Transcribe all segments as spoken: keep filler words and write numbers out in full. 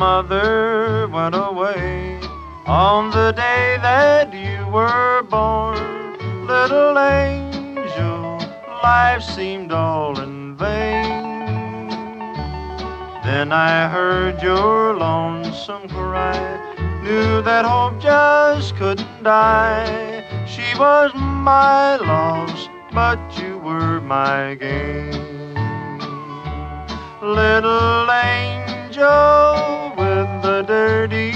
mother went away on the day that you were born. Little angel, life seemed all in vain. Then I heard your lonesome cry, knew that hope just couldn't die. She was my loss, but you were my gain. Little angel with the dirty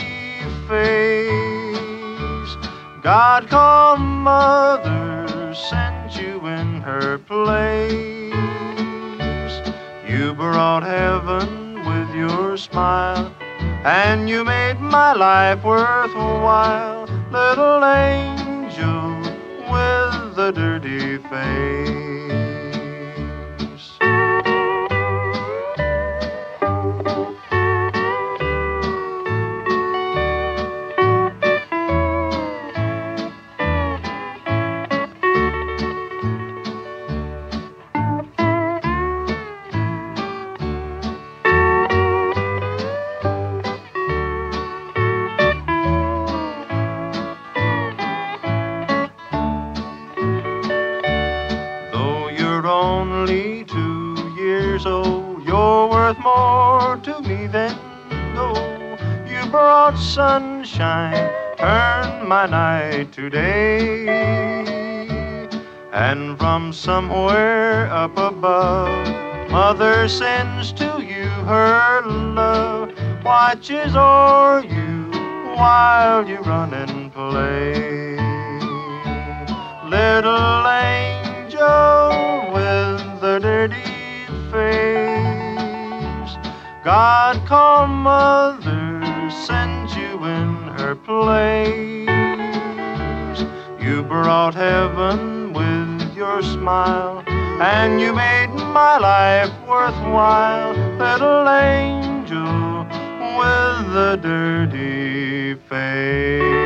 face, God called mother, sent you in her place. You brought heaven with your smile, and you made my life worthwhile. Little angel with the dirty face. Only two years old, you're worth more to me than gold. You brought sunshine, turned my night to day. And from somewhere up above, mother sends to you her love, watches o'er you while you run and play. Little angel with the dirty face, God called mother, sent you in her place. You brought heaven with your smile, and you made my life worthwhile. Little angel with the dirty face.